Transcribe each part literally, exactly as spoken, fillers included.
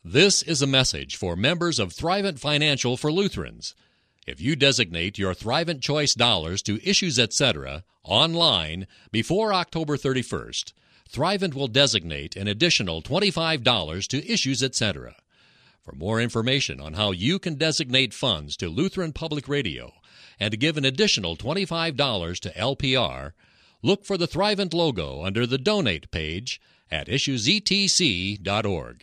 This is a message for members of Thrivent Financial for Lutherans. If you designate your Thrivent Choice dollars to Issues Etc. online before October thirty-first, Thrivent will designate an additional twenty-five dollars to Issues Etc. For more information on how you can designate funds to Lutheran Public Radio and to give an additional twenty-five dollars to L P R, look for the Thrivent logo under the Donate page at issues e t c dot org.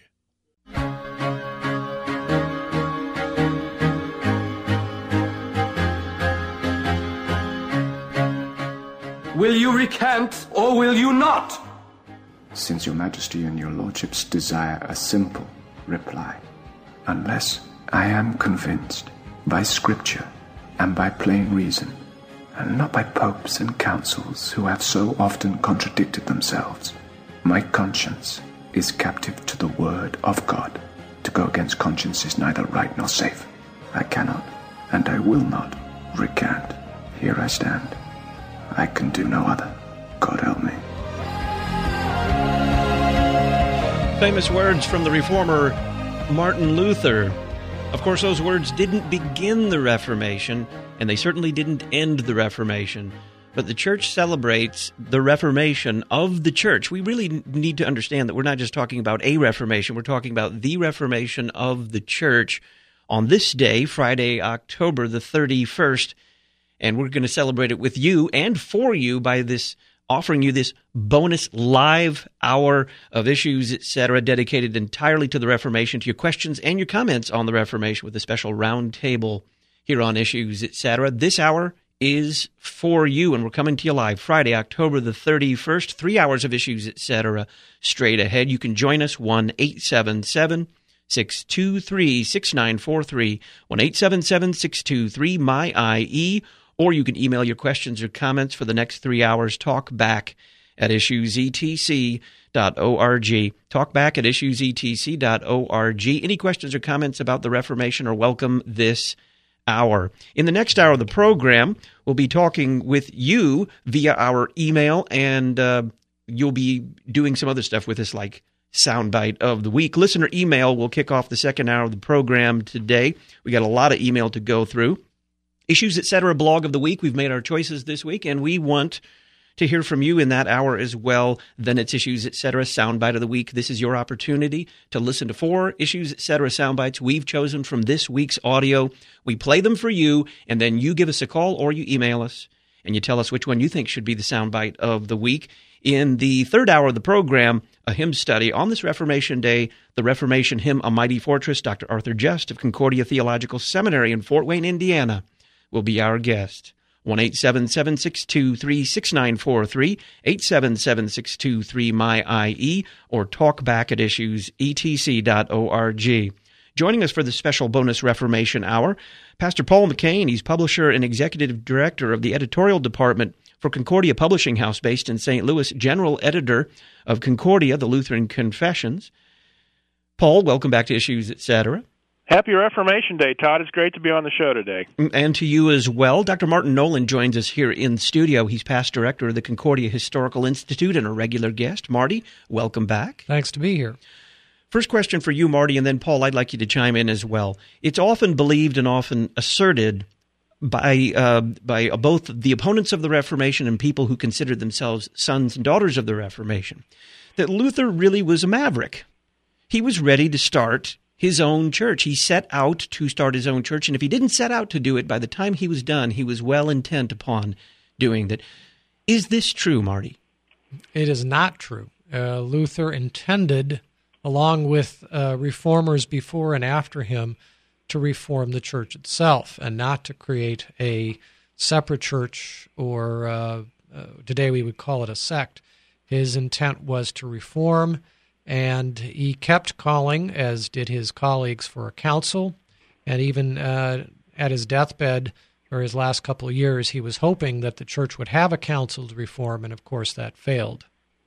Will you recant, or will you not? Since your majesty and your lordships desire a simple reply, unless I am convinced by scripture and by plain reason, and not by popes and councils who have so often contradicted themselves, my conscience is captive to the word of God. To go against conscience is neither right nor safe. I cannot, and I will not, recant. Here I stand. I can do no other. God help me. Famous words from the reformer Martin Luther. Of course, those words didn't begin the Reformation, and they certainly didn't end the Reformation. But the church celebrates the Reformation of the church. We really need to understand that we're not just talking about a Reformation. We're talking about the Reformation of the church on this day, Friday, October the thirty-first. And we're going to celebrate it with you and for you by this offering you this bonus live hour of Issues Etc. dedicated entirely to the Reformation, to your questions and your comments on the Reformation with a special round table here on Issues Etc. This hour is for you, and we're coming to you live Friday, October the thirty-first, three hours of Issues Etc. straight ahead. You can join us, one eight seven seven, six two three, six nine four three, one eight seven seven, six two three, M Y I E, or you can email your questions or comments for the next three hours, talkback at issues e t c dot org. Talkback at issues e t c dot org. Any questions or comments about the Reformation are welcome this hour. In the next hour of the program, we'll be talking with you via our email, and uh, you'll be doing some other stuff with us, like Soundbite of the Week. Listener email will kick off the second hour of the program today. We got a lot of email to go through. Issues Etc. blog of the week. We've made our choices this week, and we want to hear from you in that hour as well. Then it's Issues Etc. Soundbite of the week. This is your opportunity to listen to four Issues Etc. soundbites we've chosen from this week's audio. We play them for you, and then you give us a call or you email us, and you tell us which one you think should be the soundbite of the week. In the third hour of the program, a hymn study on this Reformation Day, the Reformation hymn, A Mighty Fortress. Doctor Arthur Just of Concordia Theological Seminary in Fort Wayne, Indiana, will be our guest. one eight seven seven, six two three, six nine four three, eight seven seven, six two three, M Y I E, or talkback at issues e t c dot org. Joining us for the special bonus Reformation Hour, Pastor Paul McCain. He's publisher and executive director of the editorial department for Concordia Publishing House based in Saint Louis, general editor of Concordia, the Lutheran Confessions. Paul, welcome back to Issues Etc. Happy Reformation Day, Todd. It's great to be on the show today. And to you as well. Doctor Martin Nolan joins us here in studio. He's past director of the Concordia Historical Institute and a regular guest. Marty, welcome back. Thanks to be here. First question for you, Marty, and then Paul, I'd like you to chime in as well. It's often believed and often asserted by uh, by both the opponents of the Reformation and people who consider themselves sons and daughters of the Reformation that Luther really was a maverick. He was ready to start his own church. He set out to start his own church, and if he didn't set out to do it, by the time he was done, he was well intent upon doing that. Is this true, Marty? It is not true. Uh, Luther intended, along with uh, reformers before and after him, to reform the church itself and not to create a separate church, or uh, uh, today we would call it a sect. His intent was to reform, and he kept calling, as did his colleagues, for a council. And even uh, at his deathbed, or his last couple of years, he was hoping that the church would have a council to reform, and of course that failed.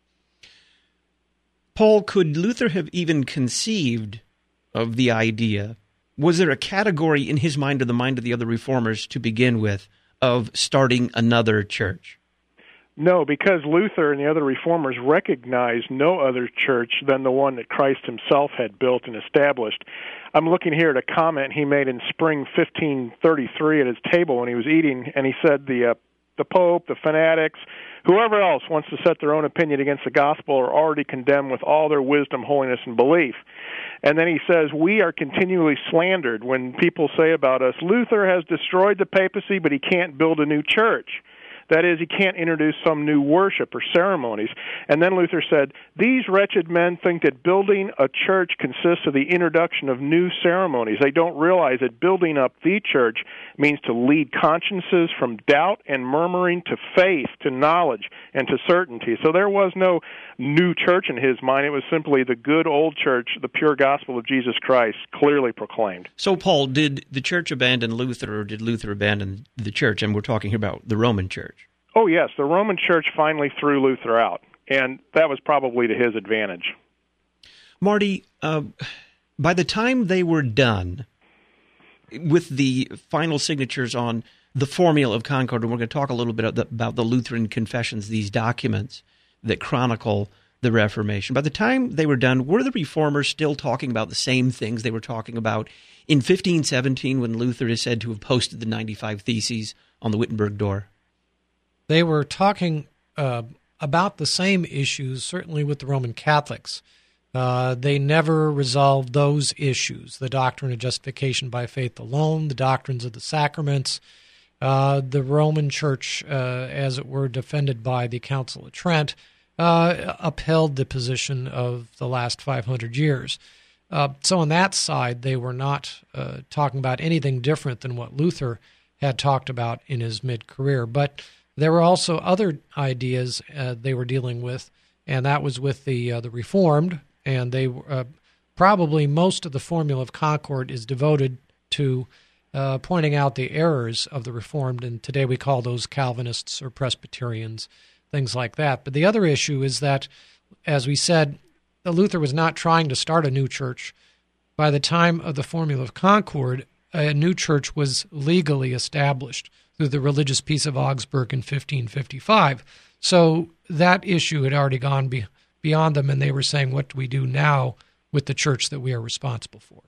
Paul, could Luther have even conceived of the idea? Was there a category in his mind or the mind of the other reformers to begin with of starting another church? No, because Luther and the other reformers recognized no other church than the one that Christ himself had built and established. I'm looking here at a comment he made in spring fifteen thirty-three at his table when he was eating, and he said the uh, the Pope, the fanatics, whoever else wants to set their own opinion against the gospel are already condemned with all their wisdom, holiness, and belief. And then he says, we are continually slandered when people say about us, Luther has destroyed the papacy, but he can't build a new church. That is, he can't introduce some new worship or ceremonies. And then Luther said, these wretched men think that building a church consists of the introduction of new ceremonies. They don't realize that building up the church means to lead consciences from doubt and murmuring to faith, to knowledge, and to certainty. So there was no new church in his mind. It was simply the good old church, the pure gospel of Jesus Christ, clearly proclaimed. So, Paul, did the church abandon Luther, or did Luther abandon the church? And we're talking about the Roman church. Oh, yes. The Roman church finally threw Luther out, and that was probably to his advantage. Marty, uh, by the time they were done with the final signatures on the Formula of Concord, and we're going to talk a little bit about the Lutheran Confessions, these documents that chronicle the Reformation. By the time they were done, were the Reformers still talking about the same things they were talking about in fifteen seventeen when Luther is said to have posted the ninety-five Theses on the Wittenberg door? They were talking uh, about the same issues, certainly with the Roman Catholics. Uh, they never resolved those issues, the doctrine of justification by faith alone, the doctrines of the sacraments. Uh, the Roman Church, uh, as it were, defended by the Council of Trent, uh, upheld the position of the last five hundred years. Uh, so on that side, they were not uh, talking about anything different than what Luther had talked about in his mid-career. But there were also other ideas uh, they were dealing with, and that was with the uh, the Reformed, and they uh, probably most of the Formula of Concord is devoted to uh, pointing out the errors of the Reformed, and today we call those Calvinists or Presbyterians, things like that. But the other issue is that, as we said, Luther was not trying to start a new church. By the time of the Formula of Concord, a new church was legally established through the Religious Peace of Augsburg in fifteen fifty-five. So that issue had already gone be, beyond them, and they were saying, what do we do now with the church that we are responsible for?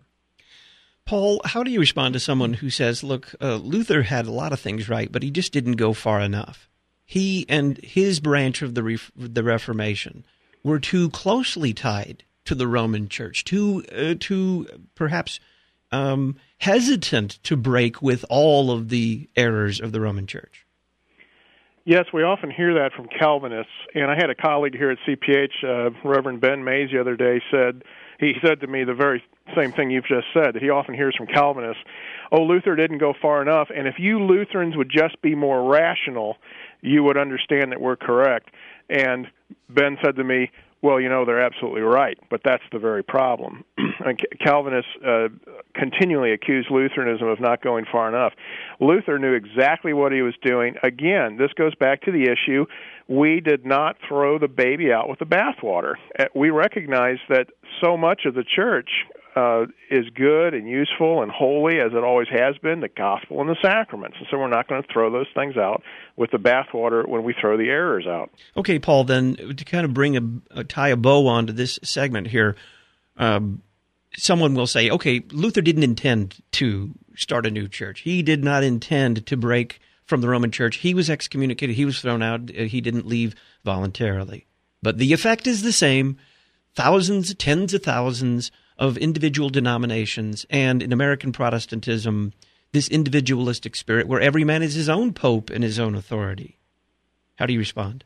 Paul, how do you respond to someone who says, look, uh, Luther had a lot of things right, but he just didn't go far enough? He and his branch of the Re- the Reformation were too closely tied to the Roman Church, too, uh, too perhaps um, hesitant to break with all of the errors of the Roman Church. Yes, we often hear that from Calvinists, and I had a colleague here at C P H, uh, Reverend Ben Mays, the other day, said, he said to me the very same thing you've just said, that he often hears from Calvinists, oh, Luther didn't go far enough, and if you Lutherans would just be more rational, you would understand that we're correct. And Ben said to me, well, you know, they're absolutely right, but that's the very problem. Calvinists uh, continually accuse Lutheranism of not going far enough. Luther knew exactly what he was doing. Again, this goes back to the issue, we did not throw the baby out with the bathwater. We recognize that so much of the church uh, is good and useful and holy, as it always has been, the gospel and the sacraments. And so we're not going to throw those things out with the bathwater when we throw the errors out. Okay, Paul, then to kind of bring a, a tie a bow onto this segment here, um, someone will say, okay, Luther didn't intend to start a new church. He did not intend to break from the Roman Church. He was excommunicated. He was thrown out. He didn't leave voluntarily. But the effect is the same. Thousands, tens of thousands of individual denominations, and in American Protestantism, this individualistic spirit where every man is his own pope and his own authority. How do you respond?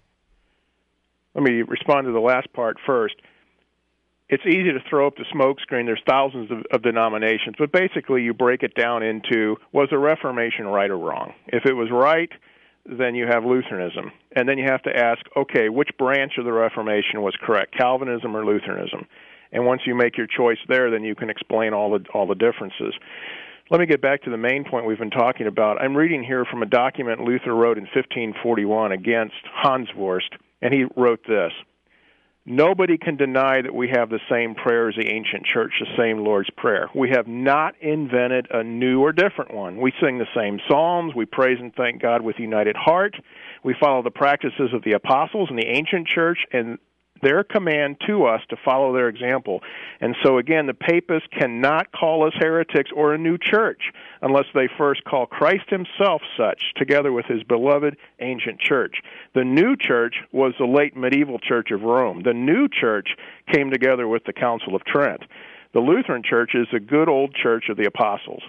Let me respond to the last part first. It's easy to throw up the smoke screen. There's thousands of, of denominations, but basically you break it down into, was the Reformation right or wrong? If it was right, then you have Lutheranism. And then you have to ask, okay, which branch of the Reformation was correct, Calvinism or Lutheranism? And once you make your choice there, then you can explain all the all the differences. Let me get back to the main point we've been talking about. I'm reading here from a document Luther wrote in fifteen forty-one against Hanswurst, and he wrote this: nobody can deny that we have the same prayer as the ancient church, the same Lord's Prayer. We have not invented a new or different one. We sing the same psalms. We praise and thank God with united heart. We follow the practices of the apostles and the ancient church and their command to us to follow their example. And so, again, the papists cannot call us heretics or a new church unless they first call Christ himself such, together with his beloved ancient church. The new church was the late medieval Church of Rome. The new church came together with the Council of Trent. The Lutheran Church is the good old church of the apostles.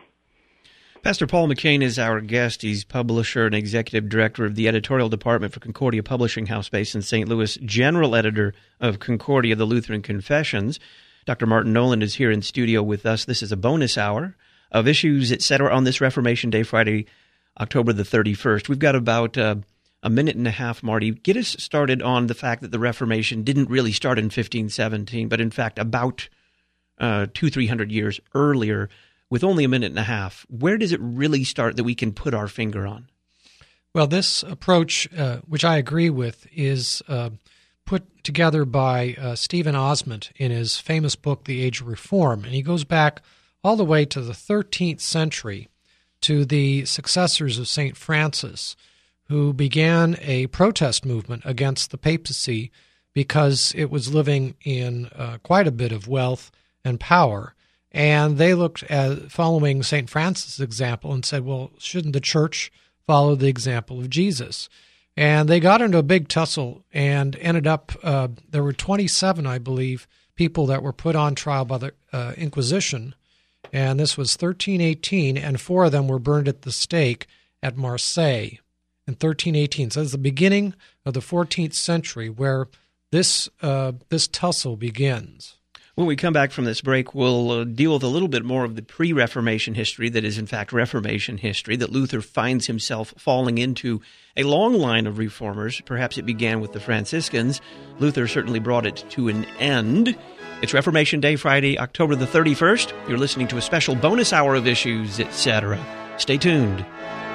Pastor Paul McCain is our guest. He's publisher and executive director of the editorial department for Concordia Publishing House based in Saint Louis, general editor of Concordia, the Lutheran Confessions. Doctor Martin Nolan is here in studio with us. This is a bonus hour of Issues, et cetera, on this Reformation Day, Friday, October the thirty-first. We've got about uh, a minute and a half, Marty. Get us started on the fact that the Reformation didn't really start in fifteen seventeen, but in fact about uh, two, three hundred years earlier. With only a minute and a half, where does it really start that we can put our finger on? Well, this approach, uh, which I agree with, is uh, put together by uh, Stephen Osment in his famous book, The Age of Reform. And he goes back all the way to the thirteenth century to the successors of Saint Francis, who began a protest movement against the papacy because it was living in uh, quite a bit of wealth and power. And they looked at following Saint Francis' example and said, well, shouldn't the church follow the example of Jesus? And they got into a big tussle and ended up, uh, there were twenty-seven, I believe, people that were put on trial by the uh, Inquisition. And this was thirteen eighteen, and four of them were burned at the stake at Marseille in thirteen eighteen. So that's the beginning of the fourteenth century where this uh, this tussle begins. When we come back from this break, we'll uh, deal with a little bit more of the pre-Reformation history that is, in fact, Reformation history, that Luther finds himself falling into a long line of reformers. Perhaps it began with the Franciscans. Luther certainly brought it to an end. It's Reformation Day, Friday, October the thirty-first. You're listening to a special bonus hour of Issues, et cetera. Stay tuned.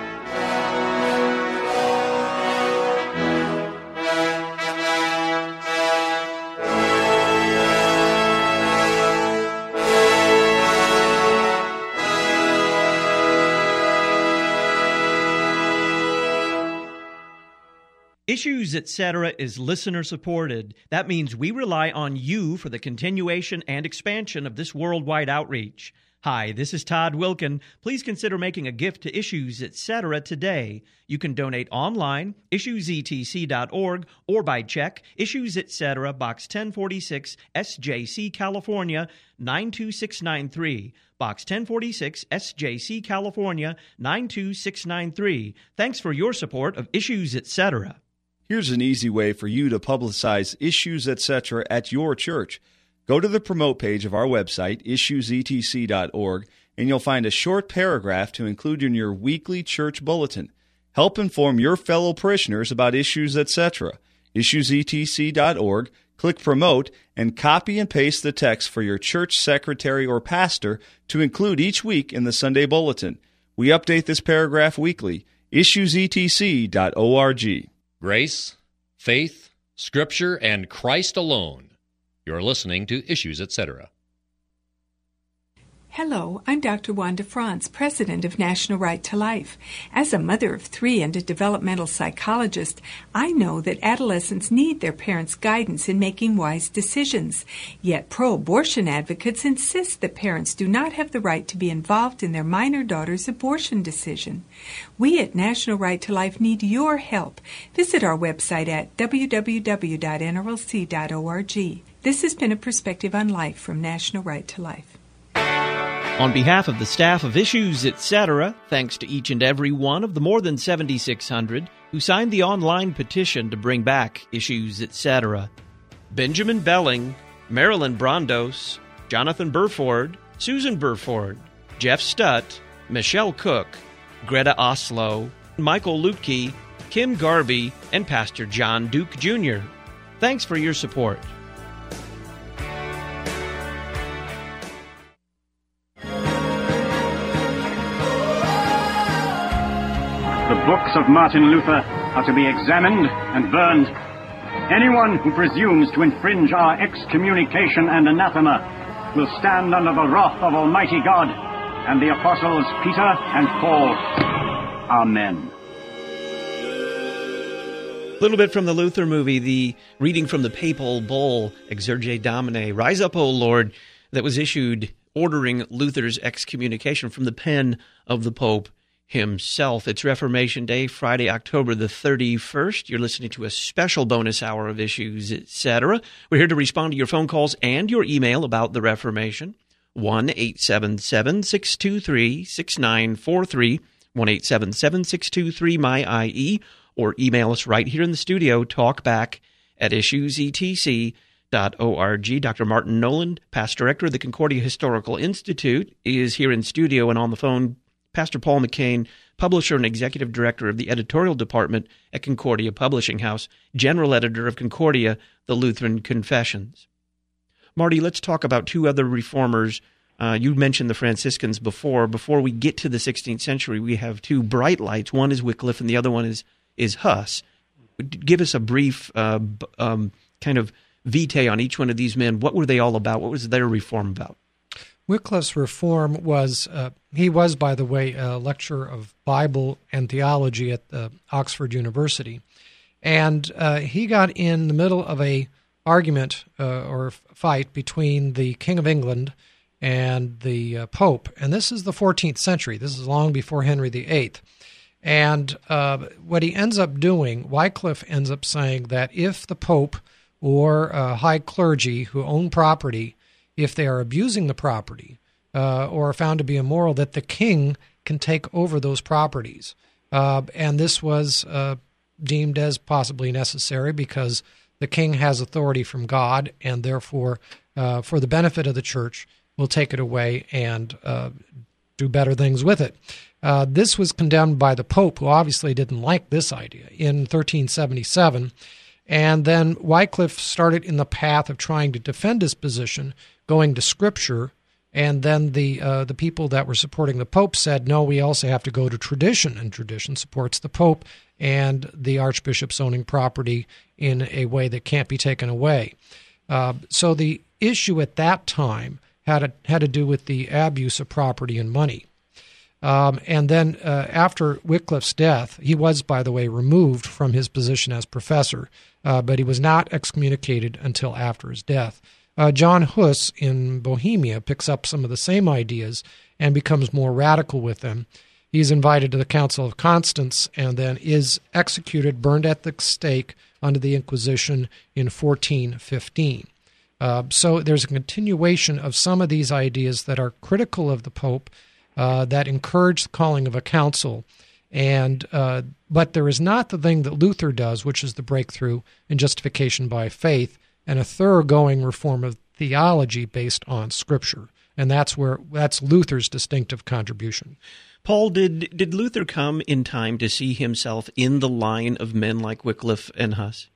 Issues, et cetera is listener-supported. That means we rely on you for the continuation and expansion of this worldwide outreach. Hi, this is Todd Wilkin. Please consider making a gift to Issues, et cetera today. You can donate online, issues e t c dot org, or by check, Issues, et cetera, Box ten forty-six, S J C, California, nine two six nine three. Box ten forty-six, S J C, California, nine two six nine three. Thanks for your support of Issues, et cetera. Here's an easy way for you to publicize Issues, et cetera at your church. Go to the promote page of our website, issues e t c dot org, and you'll find a short paragraph to include in your weekly church bulletin. Help inform your fellow parishioners about Issues, et cetera. issues e t c dot org, click Promote, and copy and paste the text for your church secretary or pastor to include each week in the Sunday bulletin. We update this paragraph weekly. issues e t c dot org. Grace, faith, Scripture, and Christ alone. You're listening to Issues, et cetera. Hello, I'm Doctor Wanda Franz, president of National Right to Life. As a mother of three and a developmental psychologist, I know that adolescents need their parents' guidance in making wise decisions. Yet pro-abortion advocates insist that parents do not have the right to be involved in their minor daughter's abortion decision. We at National Right to Life need your help. Visit our website at w w w dot n r l c dot org. This has been a perspective on life from National Right to Life. On behalf of the staff of Issues, et cetera, thanks to each and every one of the more than seventy-six hundred who signed the online petition to bring back Issues, et cetera. Benjamin Belling, Marilyn Brondos, Jonathan Burford, Susan Burford, Jeff Stutt, Michelle Cook, Greta Oslo, Michael Lutke, Kim Garvey, and Pastor John Duke Junior Thanks for your support. The books of Martin Luther are to be examined and burned. Anyone who presumes to infringe our excommunication and anathema will stand under the wrath of Almighty God and the apostles Peter and Paul. Amen. A little bit from the Luther movie, the reading from the papal bull, Exsurge Domine, Rise Up, O Lord, that was issued ordering Luther's excommunication from the pen of the Pope himself. It's Reformation Day, Friday, October the thirty-first. You're listening to a special bonus hour of Issues, et cetera. We're here to respond to your phone calls and your email about the Reformation. one eight seven seven, six two three, six nine four three, one eight seven seven, six two three, M Y I E, or email us right here in the studio, talkback at issues e t c dot org. Doctor Martin Noland, past director of the Concordia Historical Institute, is here in studio, and on the phone, Pastor Paul McCain, publisher and executive director of the editorial department at Concordia Publishing House, general editor of Concordia, the Lutheran Confessions. Marty, let's talk about two other reformers. Uh, you mentioned the Franciscans before. Before we get to the sixteenth century, we have two bright lights. One is Wycliffe, and the other one is is Huss. Give us a brief uh, um, kind of vitae on each one of these men. What were they all about? What was their reform about? Wycliffe's reform was, uh, he was, by the way, a lecturer of Bible and theology at the Oxford University. And uh, he got in the middle of a argument uh, or fight between the King of England and the uh, Pope. And this is the fourteenth century. This is long before Henry the Eighth. And uh, what he ends up doing, Wycliffe ends up saying that if the Pope or uh, high clergy who own property, if they are abusing the property uh, or are found to be immoral, that the king can take over those properties. Uh, and this was uh, deemed as possibly necessary because the king has authority from God, and therefore, uh, for the benefit of the church, will take it away and uh, do better things with it. Uh, this was condemned by the Pope, who obviously didn't like this idea, in thirteen seventy-seven. And then Wycliffe started in the path of trying to defend his position, going to Scripture, and then the uh, the people that were supporting the Pope said, no, we also have to go to tradition, and tradition supports the Pope and the Archbishop's owning property in a way that can't be taken away. Uh, so the issue at that time had to, had to do with the abuse of property and money. Um, and then uh, after Wycliffe's death, he was, by the way, removed from his position as professor, uh, but he was not excommunicated until after his death. Uh, John Huss in Bohemia picks up some of the same ideas and becomes more radical with them. He's invited to the Council of Constance and then is executed, burned at the stake under the Inquisition in fourteen fifteen. Uh, so there's a continuation of some of these ideas that are critical of the Pope, uh, that encourage the calling of a council. And uh, but there is not the thing that Luther does, which is the breakthrough in justification by faith and a thoroughgoing reform of theology based on Scripture. And that's where that's Luther's distinctive contribution. Paul, did did Luther come in time to see himself in the line of men like Wycliffe and Huss?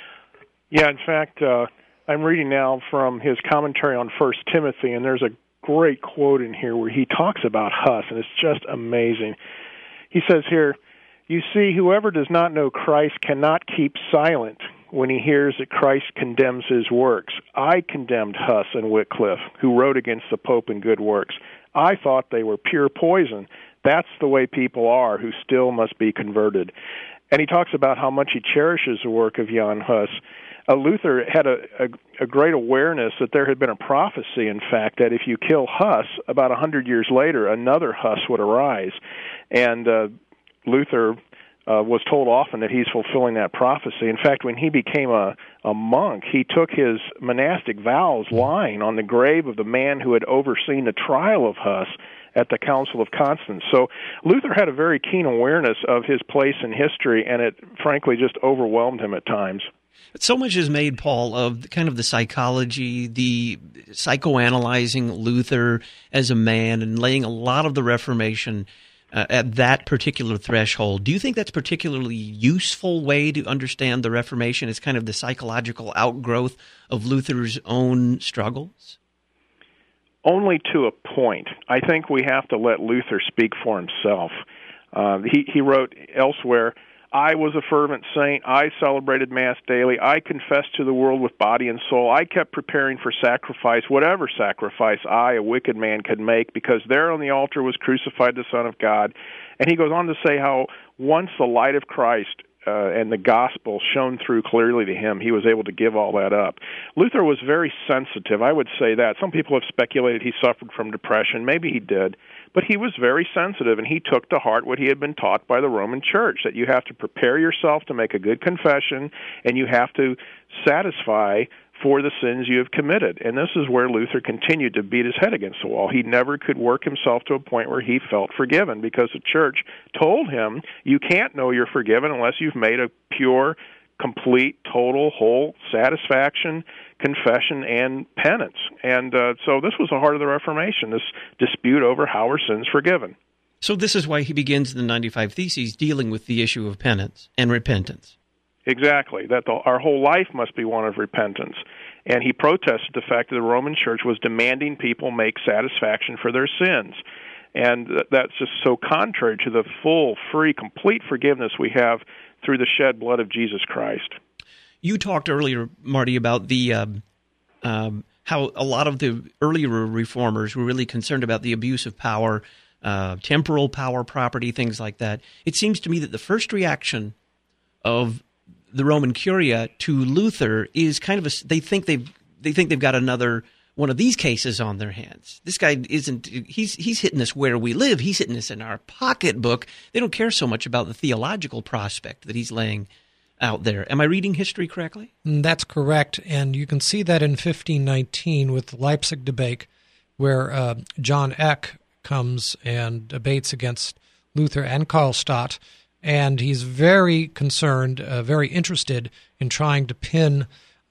Yeah, in fact, uh, I'm reading now from his commentary on First Timothy, and there's a great quote in here where he talks about Huss, and it's just amazing. He says here, "You see, whoever does not know Christ cannot keep silent when he hears that Christ condemns his works. I condemned Huss and Wycliffe, who wrote against the Pope in good works. I thought they were pure poison. That's the way people are who still must be converted." And he talks about how much he cherishes the work of Jan Hus. Uh, Luther had a, a, a great awareness that there had been a prophecy, in fact, that if you kill Huss, about a hundred years later, another Huss would arise. And uh, Luther uh, was told often that he's fulfilling that prophecy. In fact, when he became a, a monk, he took his monastic vows lying on the grave of the man who had overseen the trial of Huss at the Council of Constance. So Luther had a very keen awareness of his place in history, and it frankly just overwhelmed him at times. So much is made, Paul, of kind of the psychology, the psychoanalyzing Luther as a man and laying a lot of the Reformation uh, at that particular threshold. Do you think that's a particularly useful way to understand the Reformation as kind of the psychological outgrowth of Luther's own struggles? Only to a point. I think we have to let Luther speak for himself. Uh, he, he wrote elsewhere, "I was a fervent saint. I celebrated Mass daily. I confessed to the world with body and soul. I kept preparing for sacrifice, whatever sacrifice I, a wicked man, could make, because there on the altar was crucified the Son of God." And he goes on to say how once the light of Christ uh, and the gospel shone through clearly to him, he was able to give all that up. Luther was very sensitive. I would say that. Some people have speculated he suffered from depression. Maybe he did. But he was very sensitive, and he took to heart what he had been taught by the Roman Church, that you have to prepare yourself to make a good confession, and you have to satisfy for the sins you have committed. And this is where Luther continued to beat his head against the wall. He never could work himself to a point where he felt forgiven, because the church told him, you can't know you're forgiven unless you've made a pure, complete, total, whole satisfaction, confession, and penance. And uh, so this was the heart of the Reformation, this dispute over how are sins forgiven. So this is why he begins the ninety-five Theses dealing with the issue of penance and repentance. Exactly, that the, our whole life must be one of repentance. And he protested the fact that the Roman Church was demanding people make satisfaction for their sins. And that's just so contrary to the full, free, complete forgiveness we have through the shed blood of Jesus Christ. You talked earlier, Marty, about the um, um, how a lot of the earlier reformers were really concerned about the abuse of power, uh, temporal power, property, things like that. It seems to me that the first reaction of the Roman Curia to Luther is kind of a, they think they've they think they've got another one of these cases on their hands. This guy isn't he's he's hitting us where we live. He's hitting us in our pocketbook. They don't care so much about the theological prospect that he's laying out there. Am I reading history correctly? That's correct, and you can see that in fifteen nineteen with the Leipzig debate, where uh, John Eck comes and debates against Luther and Karlstadt. And he's very concerned, uh, very interested in trying to pin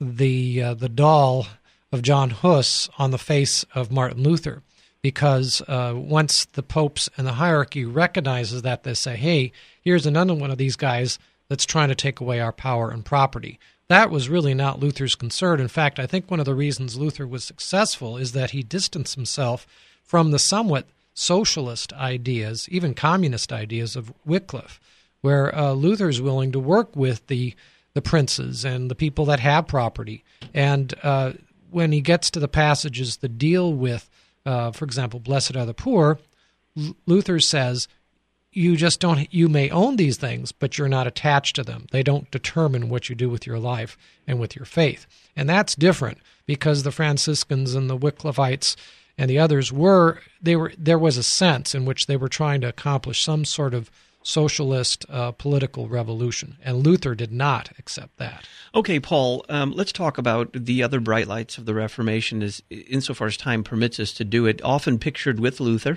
the uh, the doll of John Hus on the face of Martin Luther, because uh, once the popes and the hierarchy recognizes that, they say, hey, here's another one of these guys that's trying to take away our power and property. That was really not Luther's concern. In fact, I think one of the reasons Luther was successful is that he distanced himself from the somewhat socialist ideas, even communist ideas of Wycliffe, where uh, Luther's willing to work with the the princes and the people that have property. And uh, when he gets to the passages that deal with, uh, for example, blessed are the poor, L- Luther says, you just don't, you may own these things, but you're not attached to them. They don't determine what you do with your life and with your faith. And that's different, because the Franciscans and the Wycliffites and the others were, they were, there was a sense in which they were trying to accomplish some sort of socialist uh, political revolution, and Luther did not accept that. Okay, Paul, um, let's talk about the other bright lights of the Reformation, as insofar as time permits us to do it. Often pictured with Luther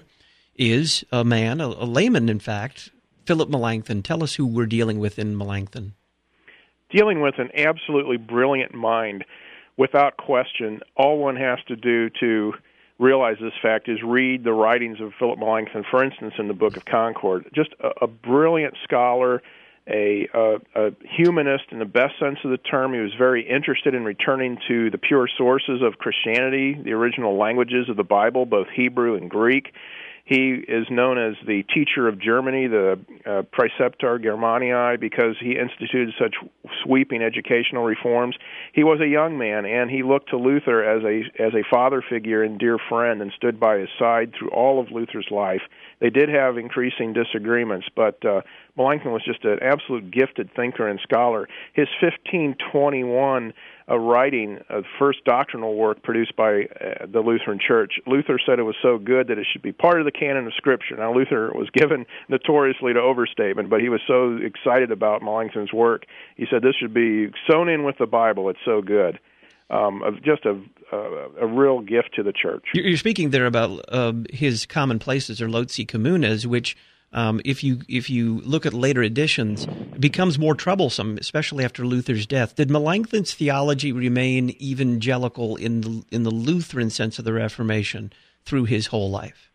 is a man, a, a layman, in fact, Philip Melanchthon. Tell us who we're dealing with in Melanchthon. Dealing with an absolutely brilliant mind, without question. All one has to do to realize this fact is read the writings of Philip Melanchthon, for instance, in the Book of Concord. Just a, a brilliant scholar, a, a, a humanist in the best sense of the term. He was very interested in returning to the pure sources of Christianity, the original languages of the Bible, both Hebrew and Greek. He is known as the teacher of Germany, the uh, Praeceptor Germaniae, because he instituted such sweeping educational reforms. He was a young man, and he looked to Luther as a as a father figure and dear friend, and stood by his side through all of Luther's life. They did have increasing disagreements, but uh, Melanchthon was just an absolute gifted thinker and scholar. His fifteen twenty-one a writing, a first doctrinal work produced by uh, the Lutheran Church. Luther said it was so good that it should be part of the canon of Scripture. Now, Luther was given notoriously to overstatement, but he was so excited about Melanchthon's work, he said this should be sewn in with the Bible. It's so good. Um, just a, a a real gift to the church. You're speaking there about uh, his commonplaces, or Loci Communes, which Um, if you if you look at later editions, it becomes more troublesome, especially after Luther's death. Did Melanchthon's theology remain evangelical in the, in the Lutheran sense of the Reformation through his whole life?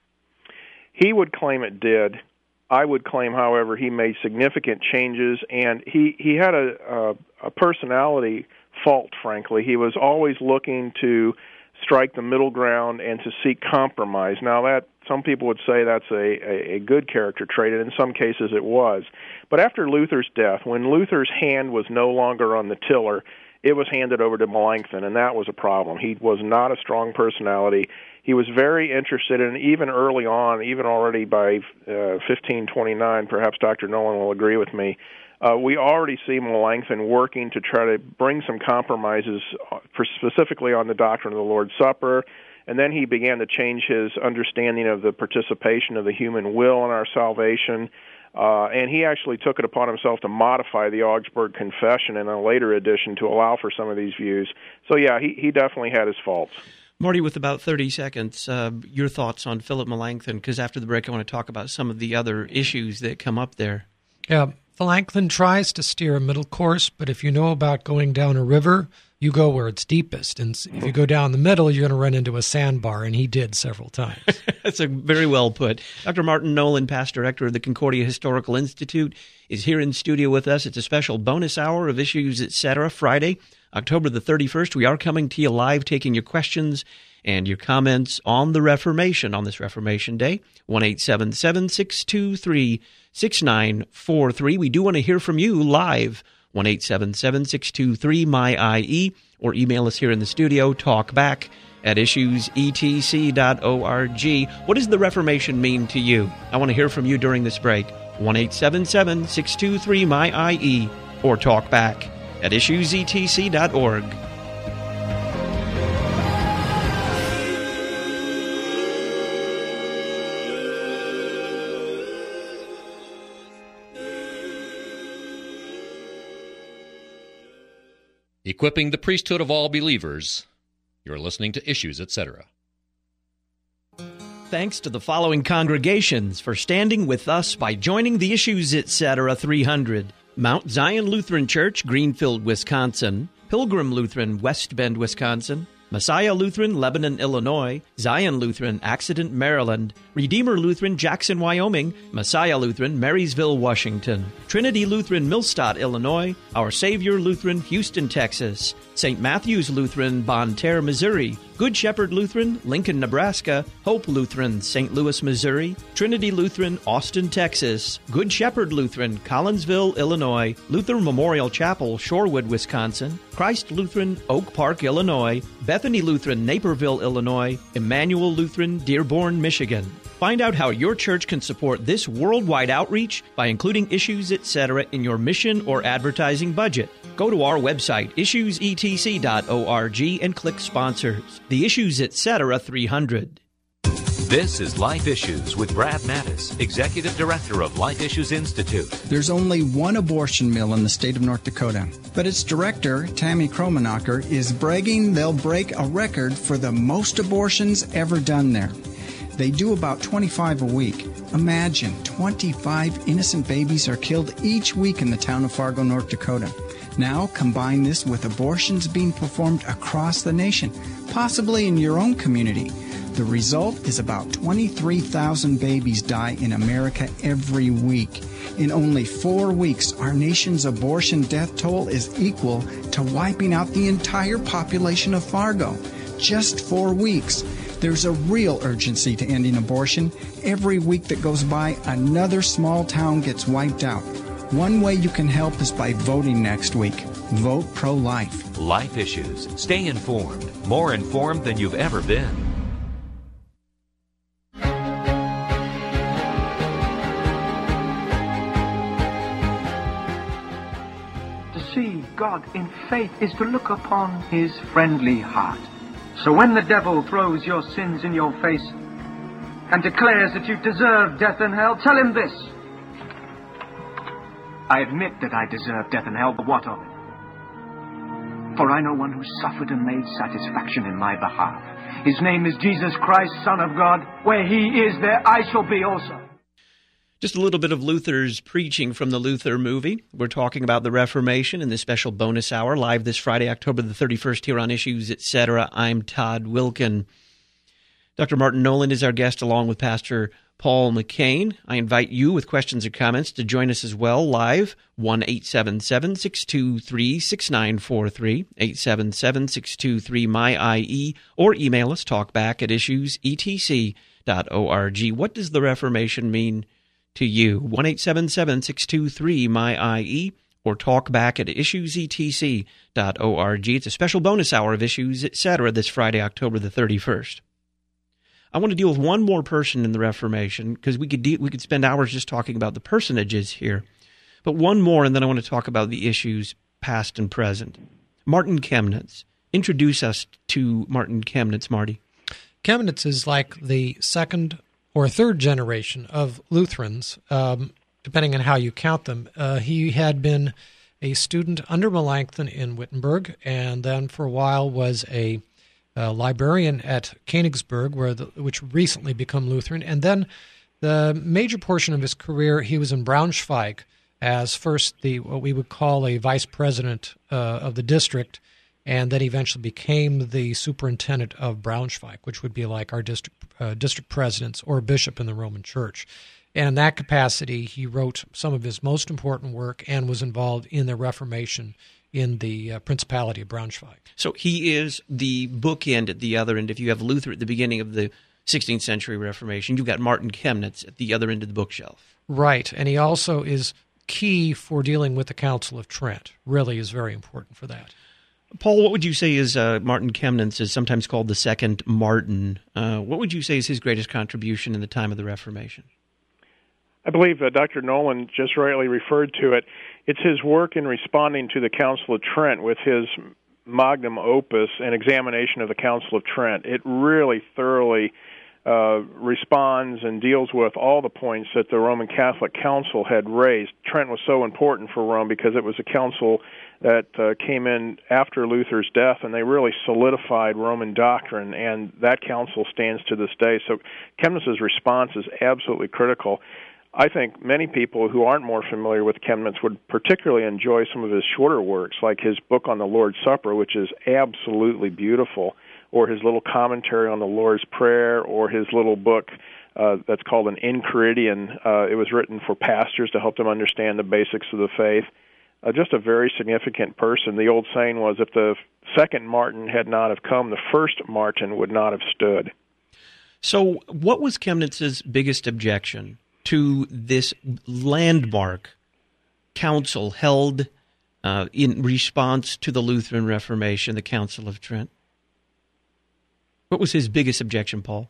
He would claim it did. I would claim, however, he made significant changes, and he, he had a, a, a personality fault, frankly. He was always looking to strike the middle ground and to seek compromise. Now, that some people would say that's a, a, a good character trait, and in some cases it was. But after Luther's death, when Luther's hand was no longer on the tiller, it was handed over to Melanchthon, and that was a problem. He was not a strong personality. He was very interested in, even early on, even already by uh, fifteen twenty-nine, perhaps Doctor Nolan will agree with me, Uh, we already see Melanchthon working to try to bring some compromises for specifically on the doctrine of the Lord's Supper, and then he began to change his understanding of the participation of the human will in our salvation, uh, and he actually took it upon himself to modify the Augsburg Confession in a later edition to allow for some of these views. So yeah, he, he definitely had his faults. Marty, with about thirty seconds, uh, your thoughts on Philip Melanchthon, because after the break I want to talk about some of the other issues that come up there. Yeah, Melanchthon tries to steer a middle course, but if you know about going down a river, you go where it's deepest. And if you go down the middle, you're going to run into a sandbar, and he did several times. That's a very well put. Doctor Martin Nolan, past director of the Concordia Historical Institute, is here in studio with us. It's a special bonus hour of Issues, et cetera, Friday, October the thirty-first. We are coming to you live, taking your questions and your comments on the Reformation on this Reformation Day. one eight seven seven, six two three, six nine four three. We do want to hear from you live. one eight seven seven, six two three, M Y I E, or email us here in the studio, talkback at issues e t c dot org. What does the Reformation mean to you? I want to hear from you during this break. one eight seven seven, six two three, M Y I E, or talkback at issues e t c dot org. Equipping the priesthood of all believers. You're listening to Issues, et cetera. Thanks to the following congregations for standing with us by joining the Issues, et cetera three hundred. Mount Zion Lutheran Church, Greenfield, Wisconsin. Pilgrim Lutheran, West Bend, Wisconsin. Messiah Lutheran, Lebanon, Illinois. Zion Lutheran, Accident, Maryland. Redeemer Lutheran, Jackson, Wyoming. Messiah Lutheran, Marysville, Washington. Trinity Lutheran, Millstadt, Illinois. Our Savior Lutheran, Houston, Texas. Saint Matthew's Lutheran, Bonne Terre, Missouri. Good Shepherd Lutheran, Lincoln, Nebraska. Hope Lutheran, Saint Louis, Missouri. Trinity Lutheran, Austin, Texas. Good Shepherd Lutheran, Collinsville, Illinois. Luther Memorial Chapel, Shorewood, Wisconsin. Christ Lutheran, Oak Park, Illinois. Bethany Lutheran, Naperville, Illinois. Emmanuel Lutheran, Dearborn, Michigan. Find out how your church can support this worldwide outreach by including Issues, et cetera in your mission or advertising budget. Go to our website, issues e t c dot org, and click Sponsors. The Issues, et cetera three hundred. This is Life Issues with Brad Mattis, Executive Director of Life Issues Institute. There's only one abortion mill in the state of North Dakota, but its director, Tammy Kromenacher, is bragging they'll break a record for the most abortions ever done there. They do about twenty-five a week. Imagine, twenty-five innocent babies are killed each week in the town of Fargo, North Dakota. Now combine this with abortions being performed across the nation, possibly in your own community. The result is about twenty-three thousand babies die in America every week. In only four weeks, our nation's abortion death toll is equal to wiping out the entire population of Fargo. Just four weeks. There's a real urgency to ending abortion. Every week that goes by, another small town gets wiped out. One way you can help is by voting next week. Vote pro-life. Life Issues. Stay informed. More informed than you've ever been. To see God in faith is to look upon his friendly heart. So when the devil throws your sins in your face and declares that you deserve death and hell, tell him this. I admit that I deserve death and hell, but what of it? For I know one who suffered and made satisfaction in my behalf. His name is Jesus Christ, Son of God. Where he is, there I shall be also. Just a little bit of Luther's preaching from the Luther movie. We're talking about the Reformation in this special bonus hour, live this Friday, October the thirty-first, here on Issues, et cetera. I'm Todd Wilkin. Doctor Martin Nolan is our guest, along with Pastor Paul McCain. I invite you with questions or comments to join us as well, live, one eight seven seven, six two three, six nine four three, eight seven seven, six two three, M Y I E, or email us, talkback at issues e t c dot org. What does the Reformation mean to you? one eight seven seven, six two three, M Y I E, or talk back at issues e t c dot org. It's a special bonus hour of Issues, et cetera, this Friday, October the thirty-first. I want to deal with one more person in the Reformation, because we could de- we could spend hours just talking about the personages here. But one more, and then I want to talk about the issues past and present. Martin Chemnitz. Introduce us to Martin Chemnitz, Marty. Chemnitz is like the second or third generation of Lutherans, um, depending on how you count them. Uh, he had been a student under Melanchthon in Wittenberg, and then for a while was a uh, librarian at Königsberg, where the, which recently become Lutheran. And then the major portion of his career, he was in Braunschweig as first the what we would call a vice president uh, of the district, and then eventually became the superintendent of Braunschweig, which would be like our district uh, district presidents or bishop in the Roman Church. And in that capacity, he wrote some of his most important work and was involved in the Reformation in the uh, Principality of Braunschweig. So he is the bookend at the other end. If you have Luther at the beginning of the sixteenth century Reformation, you've got Martin Chemnitz at the other end of the bookshelf. Right, and he also is key for dealing with the Council of Trent. Really is very important for that. Paul, what would you say is uh, Martin Chemnitz is sometimes called the second Martin? Uh, what would you say is his greatest contribution in the time of the Reformation? I believe uh, Doctor Nolan just rightly referred to it. It's his work in responding to the Council of Trent with his magnum opus, An Examination of the Council of Trent. It really thoroughly uh, responds and deals with all the points that the Roman Catholic Council had raised. Trent was so important for Rome because it was a council that uh, came in after Luther's death, and they really solidified Roman doctrine, and that council stands to this day. So Chemnitz's response is absolutely critical. I think many people who aren't more familiar with Chemnitz would particularly enjoy some of his shorter works, like his book on the Lord's Supper, which is absolutely beautiful, or his little commentary on the Lord's Prayer, or his little book uh, that's called an Enchiridion. Uh, it was written for pastors to help them understand the basics of the faith. Uh, just a very significant person. The old saying was, if the second Martin had not have come, the first Martin would not have stood. So what was Chemnitz's biggest objection to this landmark council held uh, in response to the Lutheran Reformation, the Council of Trent? What was his biggest objection, Paul?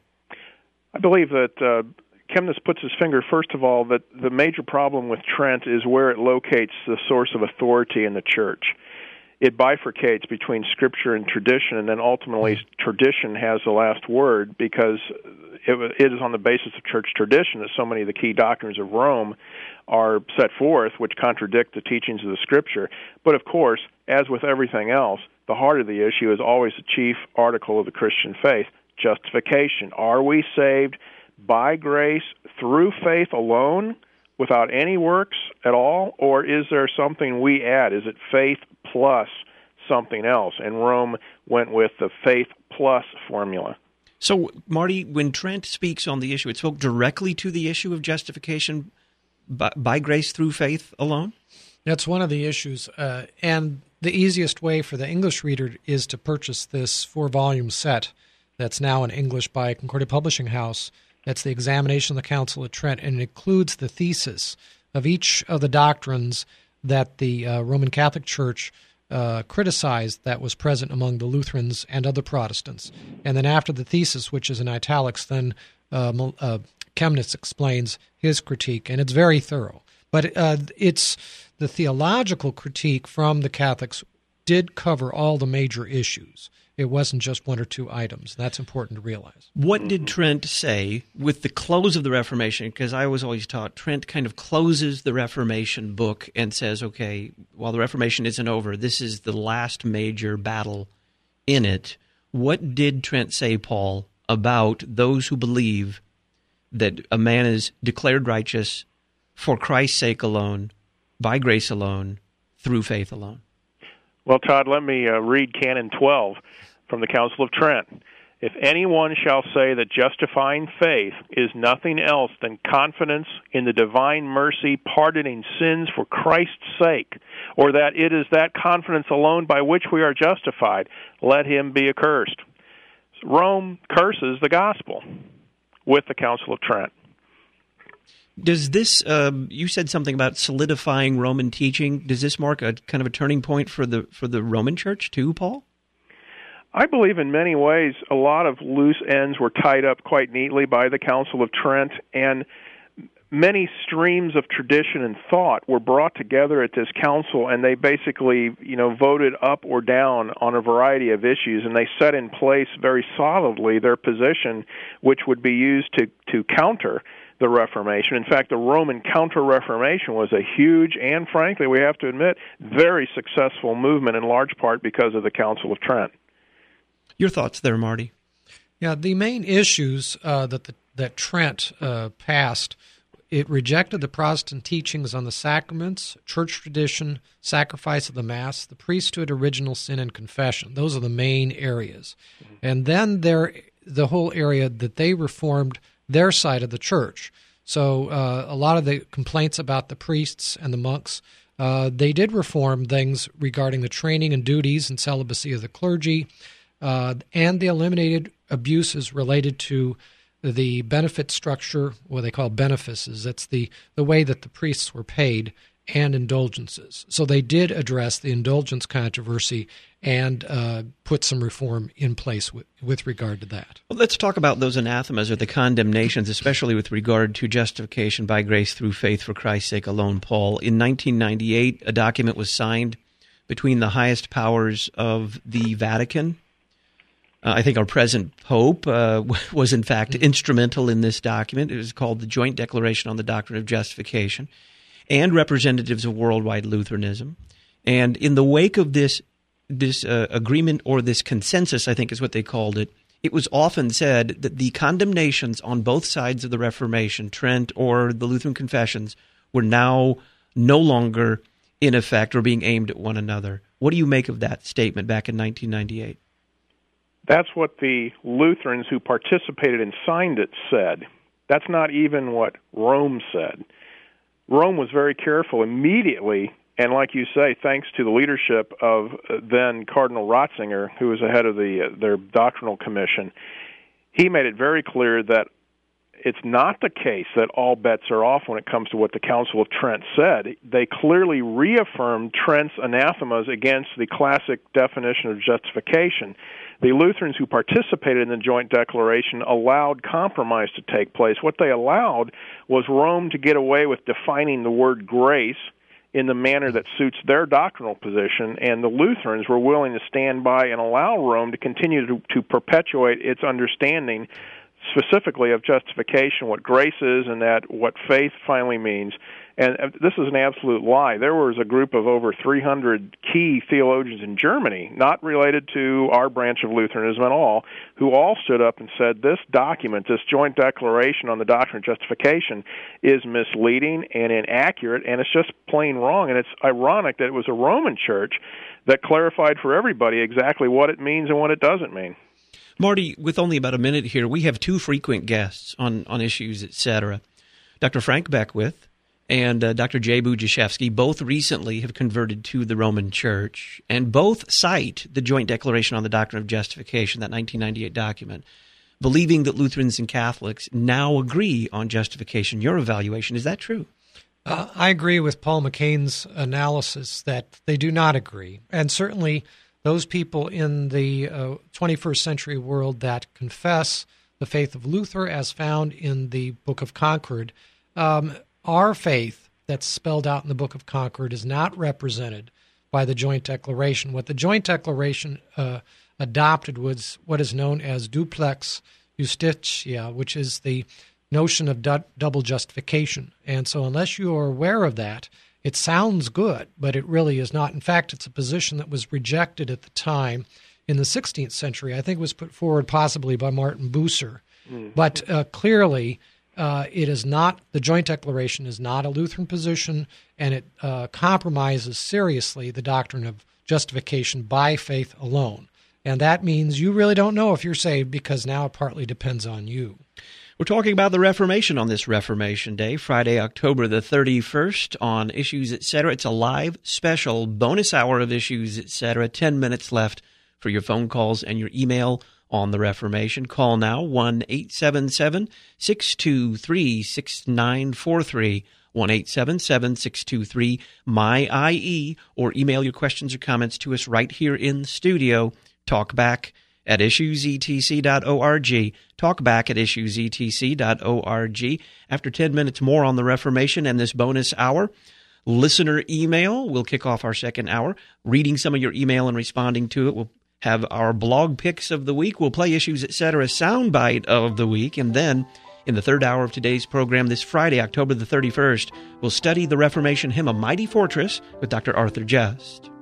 I believe that uh, Chemnitz puts his finger, first of all, that the major problem with Trent is where it locates the source of authority in the church. It bifurcates between Scripture and tradition, and then ultimately tradition has the last word because it, it is on the basis of church tradition that so many of the key doctrines of Rome are set forth, which contradict the teachings of the Scripture. But of course, as with everything else, the heart of the issue is always the chief article of the Christian faith, justification. Are we saved by grace through faith alone, without any works at all, or is there something we add? Is it faith plus something else? And Rome went with the faith plus formula. So, Marty, when Trent speaks on the issue, it spoke directly to the issue of justification by, by grace through faith alone? That's one of the issues. Uh, and the easiest way for the English reader is to purchase this four-volume set that's now in English by Concordia Publishing House. That's the Examination of the Council of Trent, and it includes the thesis of each of the doctrines that the uh, Roman Catholic Church uh, criticized that was present among the Lutherans and other Protestants. And then after the thesis, which is in italics, then uh, uh, Chemnitz explains his critique, and it's very thorough. But uh, it's the theological critique from the Catholics did cover all the major issues. It wasn't just one or two items. That's important to realize. What did Trent say with the close of the Reformation? Because I was always taught Trent kind of closes the Reformation book and says, okay, while the Reformation isn't over, this is the last major battle in it. What did Trent say, Paul, about those who believe that a man is declared righteous for Christ's sake alone, by grace alone, through faith alone? Well, Todd, let me uh, read Canon twelve from the Council of Trent. If anyone shall say that justifying faith is nothing else than confidence in the divine mercy pardoning sins for Christ's sake, or that it is that confidence alone by which we are justified, let him be accursed. Rome curses the gospel with the Council of Trent. Does this, uh, you said something about solidifying Roman teaching. Does this mark a kind of a turning point for the for the Roman Church too, Paul? I believe in many ways a lot of loose ends were tied up quite neatly by the Council of Trent, and many streams of tradition and thought were brought together at this council, and they basically, you know, voted up or down on a variety of issues, and they set in place very solidly their position, which would be used to, to counter the Reformation. In fact, the Roman Counter-Reformation was a huge and, frankly, we have to admit, very successful movement in large part because of the Council of Trent. Your thoughts there, Marty? Yeah, the main issues uh, that the, that Trent uh, passed, it rejected the Protestant teachings on the sacraments, church tradition, sacrifice of the Mass, the priesthood, original sin, and confession. Those are the main areas. Mm-hmm. And then there, the whole area that they reformed their side of the church. So uh, a lot of the complaints about the priests and the monks, uh, they did reform things regarding the training and duties and celibacy of the clergy, uh, and they eliminated abuses related to the benefit structure, what they call benefices. That's the, the way that the priests were paid, and indulgences. So they did address the indulgence controversy and uh, put some reform in place with, with regard to that. Well, let's talk about those anathemas or the condemnations, especially with regard to justification by grace through faith for Christ's sake alone, Paul. In nineteen ninety-eight, a document was signed between the highest powers of the Vatican. Uh, I think our present Pope uh, was, in fact, mm-hmm. instrumental in this document. It was called the Joint Declaration on the Doctrine of Justification, and representatives of worldwide Lutheranism. And in the wake of this this uh, agreement, or this consensus, I think is what they called it, it was often said that the condemnations on both sides of the Reformation, Trent or the Lutheran confessions, were now no longer in effect or being aimed at one another. What do you make of that statement back in nineteen ninety-eight? That's what the Lutherans who participated and signed it said. That's not even what Rome said. Rome was very careful immediately, and like you say, thanks to the leadership of then Cardinal Ratzinger, who was the head of the uh, their doctrinal commission. He made it very clear that it's not the case that all bets are off when it comes to what the Council of Trent said. They clearly reaffirmed Trent's anathemas against the classic definition of justification. The Lutherans who participated in the joint declaration allowed compromise to take place. What they allowed was Rome to get away with defining the word grace in the manner that suits their doctrinal position, and the Lutherans were willing to stand by and allow Rome to continue to, to perpetuate its understanding specifically of justification, what grace is, and that what faith finally means. And this is an absolute lie. There was a group of over three hundred key theologians in Germany, not related to our branch of Lutheranism at all, who all stood up and said this document, this joint declaration on the doctrine of justification, is misleading and inaccurate, and it's just plain wrong. And it's ironic that it was a Roman church that clarified for everybody exactly what it means and what it doesn't mean. Marty, with only about a minute here, we have two frequent guests on, on issues, et cetera. Doctor Frank Beckwith and uh, Doctor Jay Budziszewski both recently have converted to the Roman Church, and both cite the Joint Declaration on the Doctrine of Justification, that nineteen ninety-eight document, believing that Lutherans and Catholics now agree on justification. Your evaluation, is that true? Uh, I agree with Paul McCain's analysis that they do not agree, and certainly those people in the uh, twenty-first century world that confess the faith of Luther as found in the Book of Concord, um, our faith that's spelled out in the Book of Concord is not represented by the Joint Declaration. What the Joint Declaration uh, adopted was what is known as duplex justitia, which is the notion of du- double justification. And so unless you are aware of that, it sounds good, but it really is not. In fact, it's a position that was rejected at the time in the sixteenth century. I think it was put forward possibly by Martin Bucer. Mm. But uh, clearly, uh, it is not, the Joint Declaration is not a Lutheran position, and it uh, compromises seriously the doctrine of justification by faith alone. And that means you really don't know if you're saved, because now it partly depends on you. We're talking about the Reformation on this Reformation Day, Friday, October the thirty-first, on Issues, et cetera. It's a live special bonus hour of Issues, et cetera. Ten minutes left for your phone calls and your email on the Reformation. Call now, one eight seven seven, six two three, six nine four three, one eight seven seven, six two three, M Y I E, or email your questions or comments to us right here in the studio. Talk back at issues e t c dot org. Talkback at issues e t c dot org. After ten minutes more on the Reformation and this bonus hour, listener email. We'll kick off our second hour, reading some of your email and responding to it. We'll have our blog picks of the week. We'll play Issues, et cetera, soundbite of the week. And then in the third hour of today's program, this Friday, October the thirty-first, we'll study the Reformation hymn, A Mighty Fortress, with Doctor Arthur Just.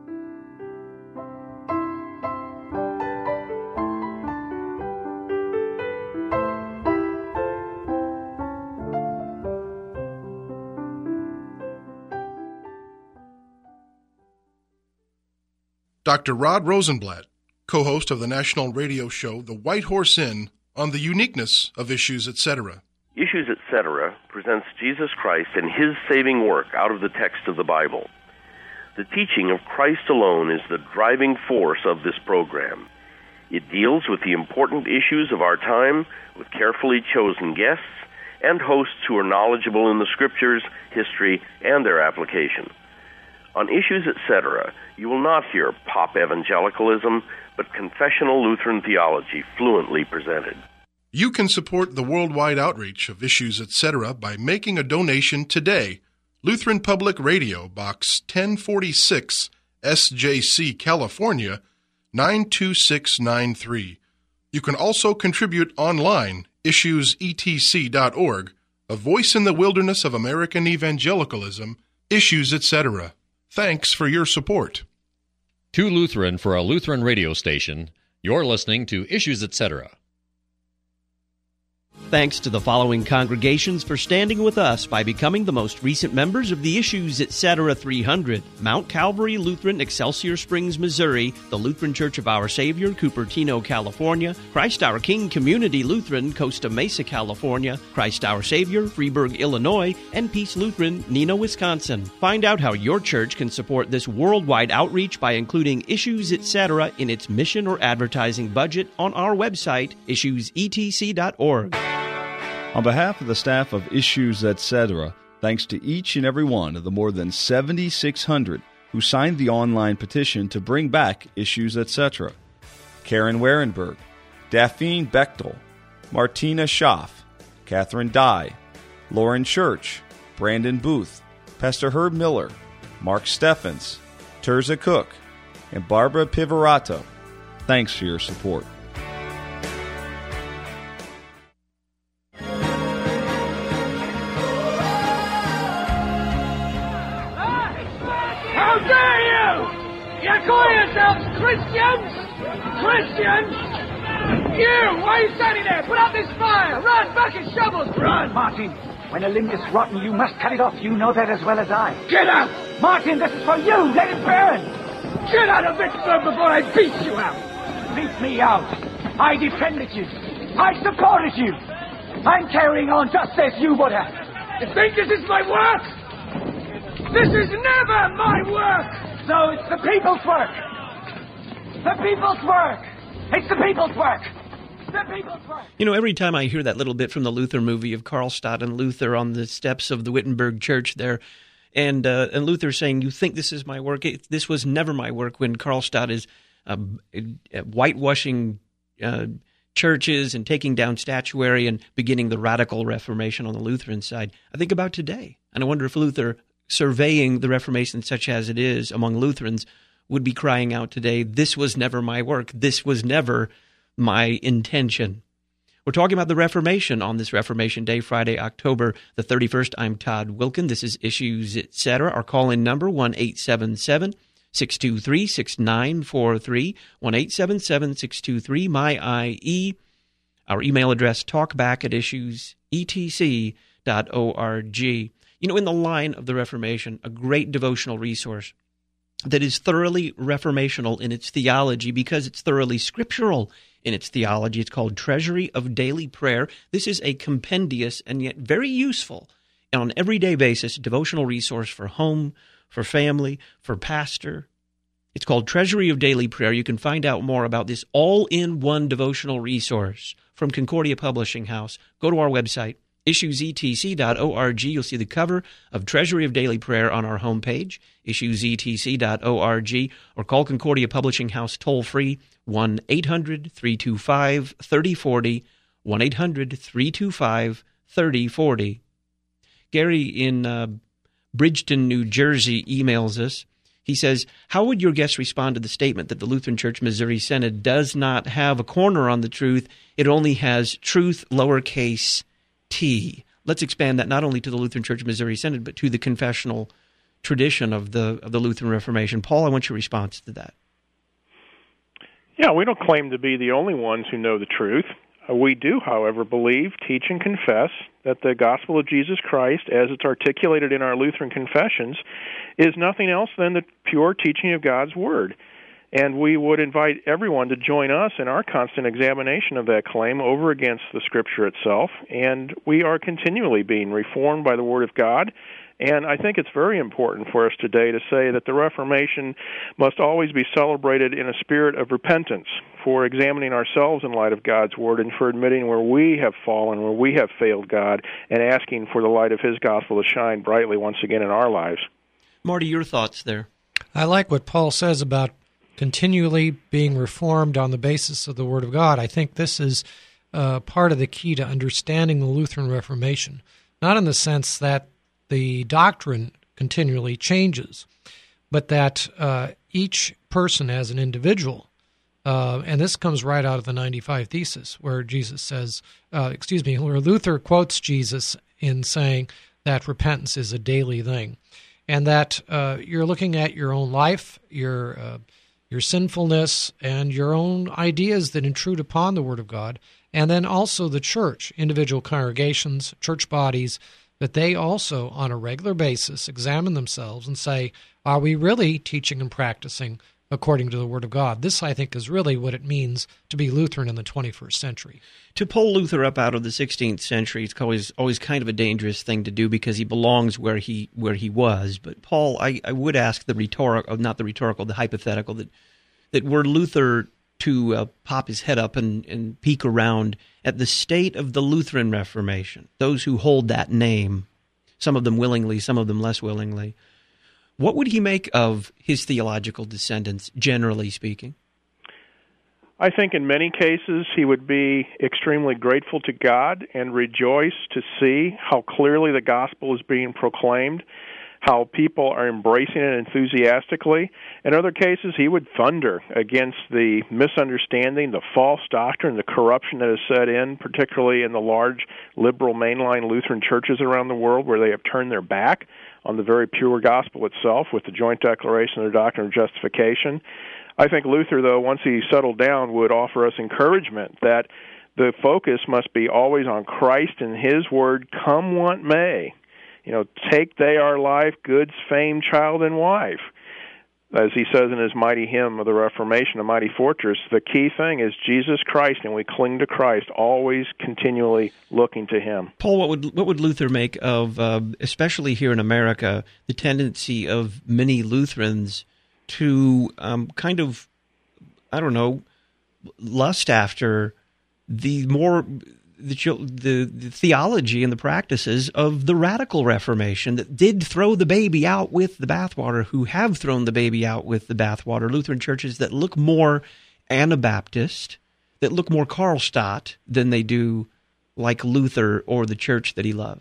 Doctor Rod Rosenblatt, co-host of the national radio show The White Horse Inn, on the uniqueness of Issues, et cetera. Issues, et cetera presents Jesus Christ and His saving work out of the text of the Bible. The teaching of Christ alone is the driving force of this program. It deals with the important issues of our time with carefully chosen guests and hosts who are knowledgeable in the Scriptures, history, and their application. On Issues, et cetera, you will not hear pop evangelicalism, but confessional Lutheran theology fluently presented. You can support the worldwide outreach of Issues, et cetera by making a donation today. Lutheran Public Radio, Box ten forty-six, S J C, California, nine two six nine three. You can also contribute online, issues e t c dot org, a voice in the wilderness of American evangelicalism, Issues, et cetera. Thanks for your support. Too Lutheran for a Lutheran radio station. You're listening to Issues, et cetera. Thanks to the following congregations for standing with us by becoming the most recent members of the Issues, et cetera. three hundred. Mount Calvary Lutheran, Excelsior Springs, Missouri. The Lutheran Church of Our Savior, Cupertino, California. Christ Our King Community Lutheran, Costa Mesa, California. Christ Our Savior, Freeburg, Illinois. And Peace Lutheran, Neenah, Wisconsin. Find out how your church can support this worldwide outreach by including Issues, et cetera in its mission or advertising budget on our website, issues e t c dot org. On behalf of the staff of Issues, et cetera, thanks to each and every one of the more than seventy-six hundred who signed the online petition to bring back Issues, et cetera. Karen Warenberg, Daphne Bechtel, Martina Schaff, Catherine Dye, Lauren Church, Brandon Booth, Pastor Herb Miller, Mark Steffens, Terza Cook, and Barbara Pivarato. Thanks for your support. How dare you! You call yourselves Christians? Christians? You! Why are you standing there? Put out this fire! Run! Bucket shovels! Run! Martin, when a limb is rotten, you must cut it off. You know that as well as I. Get out! Martin, this is for you! Let it burn! Get out of Vicksburg before I beat you out! Beat me out! I defended you! I supported you! I'm carrying on just as you would have! You think this is my work? This is never my work! So it's the people's work! The people's work! It's the people's work! The people's work! You know, every time I hear that little bit from the Luther movie of Karlstadt and Luther on the steps of the Wittenberg Church there, and uh, and Luther saying, "You think this is my work? It, this was never my work," when Karlstadt is uh, whitewashing uh, churches and taking down statuary and beginning the radical Reformation on the Lutheran side. I think about today, and I wonder if Luther, surveying the Reformation such as it is among Lutherans, would be crying out today, "This was never my work. This was never my intention." We're talking about the Reformation on this Reformation Day, Friday, October the thirty-first. I'm Todd Wilkin. This is Issues, et cetera. Our call-in number, one eight seven seven, six two three, six nine four three, one eight seven seven, six two three, M Y I E. Our email address, talkback at issues e t c dot org. You know, in the line of the Reformation, a great devotional resource that is thoroughly reformational in its theology because it's thoroughly scriptural in its theology. It's called Treasury of Daily Prayer. This is a compendious and yet very useful and on an everyday basis devotional resource for home, for family, for pastor. It's called Treasury of Daily Prayer. You can find out more about this all-in-one devotional resource from Concordia Publishing House. Go to our website, issues e t c dot org. You'll see the cover of Treasury of Daily Prayer on our homepage, issues e t c dot org, or call Concordia Publishing House toll-free, one eight hundred three two five three oh four oh, one eight hundred three two five three oh four oh. Gary in uh, Bridgeton, New Jersey, emails us. He says, how would your guest respond to the statement that the Lutheran Church Missouri Synod does not have a corner on the truth? It only has truth, lowercase t. Let's expand that not only to the Lutheran Church Missouri Synod, but to the confessional tradition of the of the Lutheran Reformation. Paul, I want your response to that. Yeah, we don't claim to be the only ones who know the truth. Uh, we do, however, believe, teach, and confess that the gospel of Jesus Christ, as it's articulated in our Lutheran confessions, is nothing else than the pure teaching of God's Word. And we would invite everyone to join us in our constant examination of that claim over against the Scripture itself. And we are continually being reformed by the Word of God. And I think it's very important for us today to say that the Reformation must always be celebrated in a spirit of repentance, for examining ourselves in light of God's Word and for admitting where we have fallen, where we have failed God, and asking for the light of His gospel to shine brightly once again in our lives. Marty, your thoughts there? I like what Paul says about continually being reformed on the basis of the Word of God. I think this is uh, part of the key to understanding the Lutheran Reformation, not in the sense that the doctrine continually changes, but that uh, each person as an individual, uh, and this comes right out of the ninety-five Thesis, where Jesus says, uh, excuse me, where Luther quotes Jesus in saying that repentance is a daily thing, and that uh, you're looking at your own life, your uh, your sinfulness, and your own ideas that intrude upon the Word of God, and then also the church, individual congregations, church bodies, that they also, on a regular basis, examine themselves and say, are we really teaching and practicing according to the Word of God? This, I think, is really what it means to be Lutheran in the twenty-first century. To pull Luther up out of the sixteenth century, it's always always kind of a dangerous thing to do because he belongs where he where he was. But Paul, I, I would ask the rhetorical, not the rhetorical, the hypothetical, that that were Luther to uh, pop his head up and, and peek around at the state of the Lutheran Reformation, those who hold that name, some of them willingly, some of them less willingly, what would he make of his theological descendants, generally speaking? I think in many cases he would be extremely grateful to God and rejoice to see how clearly the gospel is being proclaimed, how people are embracing it enthusiastically. In other cases, he would thunder against the misunderstanding, the false doctrine, the corruption that has set in, particularly in the large liberal mainline Lutheran churches around the world where they have turned their back on the very pure gospel itself with the joint declaration of their doctrine of justification. I think Luther, though, once he settled down, would offer us encouragement that the focus must be always on Christ and His Word, come what may. You know, take they our life, goods, fame, child, and wife. As he says in his mighty hymn of the Reformation, A Mighty Fortress, the key thing is Jesus Christ, and we cling to Christ, always continually looking to Him. Paul, what would what would Luther make of, uh, especially here in America, the tendency of many Lutherans to um, kind of, I don't know, lust after the more... The, the the theology and the practices of the radical Reformation that did throw the baby out with the bathwater, who have thrown the baby out with the bathwater, Lutheran churches that look more Anabaptist, that look more Karlstadt than they do like Luther or the church that he loved.